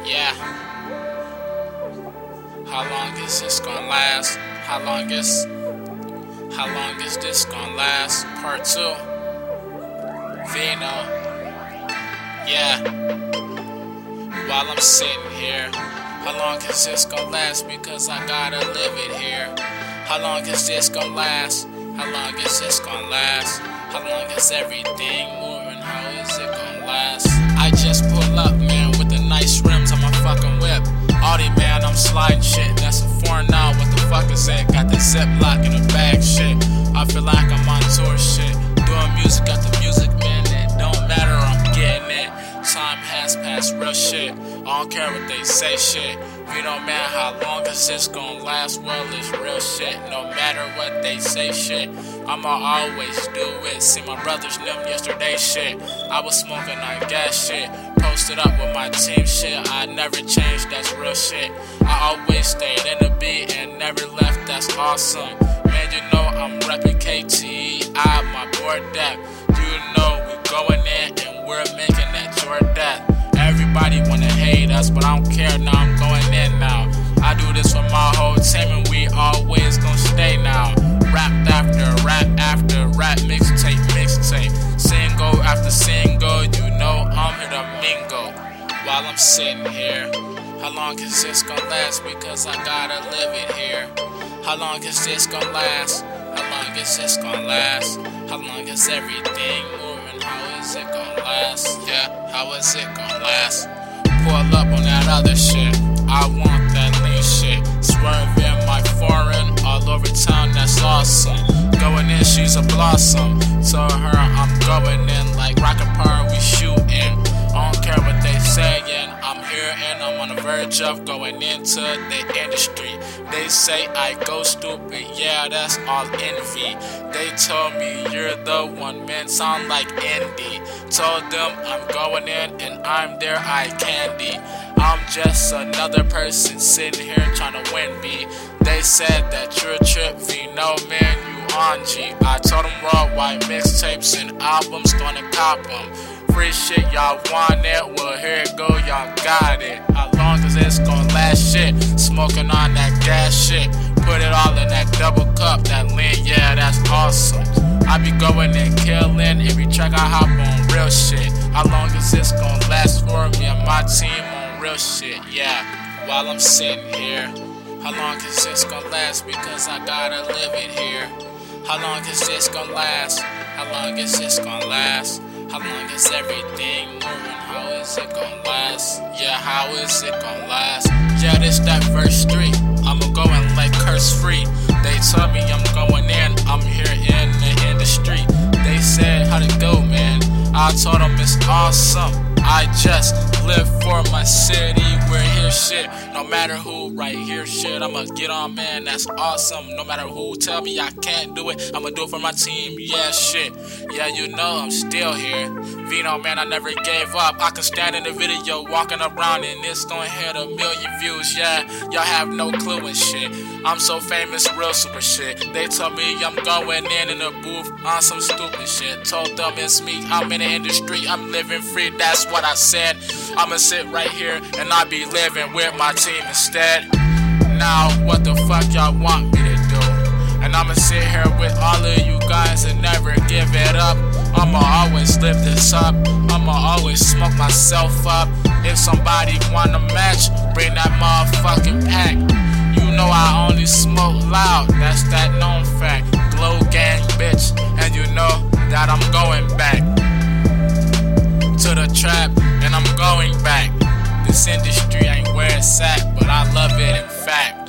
Yeah. How long is this gonna last? How long is this gonna last? Part 2. Vino. Yeah. While I'm sitting here, how long is this gonna last? Because I gotta live it here. How long is this gonna last? How long is this gonna last? How long is everything moving? How is it gonna last? I just pull up, man, with the nice rims on my fucking whip. Audi, man, I'm sliding shit. That's a foreign now. What the fuck is that? Got the Ziploc in the bag, shit. I feel like I'm on tour, shit. Doing music, got the music, man. That don't matter, I'm getting it. Time has passed, real shit. I don't care what they say, shit. You know, man, how long is this gonna last? Well, it's real shit. No matter what they say, shit, I'ma always do it. See my brothers them yesterday, shit. I was smoking on gas, shit. Posted up with my team, shit. I never changed, that's real shit. I always stayed in the beat and never left, that's awesome. Man, you know I'm repping KTE, my board deck. You know we going in and we're making that your death. Everybody wanna hate us, but I don't care, now I'm going in now. I do this for my whole team and we always gon' stay now. Rap after rap after rap, mixtape, single after single, you know I'm here to mingle. While I'm sitting here, how long is this gonna last? Because I gotta live it here. How long is this gonna last? How long is this gonna last? How long is everything moving? How is it gonna last? Yeah, how is it gonna last? Pull up on that other shit. I want that lean shit. Swerving my foreign all over town, that's awesome. Going in, she's a blossom. Tell her I'm going in like rocket power, we shooting. I don't care what they saying. I'm here and I'm on the verge of going into the industry. They say I go stupid, yeah, that's all envy. They told me you're the one, man, sound like Indy. Told them I'm going in and I'm their eye candy. I'm just another person sitting here trying to win me. They said that you're a trip, Vino, man, you on G. I told them worldwide mixtapes and albums, gonna cop them. Free shit, y'all want it, well here it go, y'all got it. How long is this gonna last, shit? Smoking on that gas shit. Put it all in that double cup, that lean, yeah, that's awesome. I be going and killing every track I hop on, real shit. How long is this gonna last for me and my team on real shit, yeah. While I'm sitting here, how long is this gonna last? Because I gotta live it here. How long is this gonna last? How long is this gonna last? How long is everything moving? How is it gonna last? Yeah, how is it gonna last? Yeah, this that verse 3. I'ma go and like curse free. They tell me I'm going in, I'm here in the industry. They said, how'd it go, man? I told them it's awesome. I just live for my city, we're here shit. No matter who right here shit, I'ma get on, man, that's awesome. No matter who tell me I can't do it, I'ma do it for my team, yeah shit. Yeah, you know I'm still here. Vino, man, I never gave up. I can stand in the video walking around and it's gonna hit 1 million views, yeah. Y'all have no clue and shit. I'm so famous, real super shit. They told me I'm going in the booth on some stupid shit. Told them it's me, I'm in the industry, I'm living free, that's what I said. I'ma sit right here and I be living with my team instead. Now what the fuck y'all want me to do? And I'ma sit here with all of you guys and never give it up. I'ma always lift this up, I'ma always smoke myself up. If somebody wanna match, bring that motherfucking pack. You know I only smoke loud, that's that known fact. Glow gang bitch, and you know that I'm going back to the trap, and I'm going back. This industry ain't where it's at, but I love it in fact.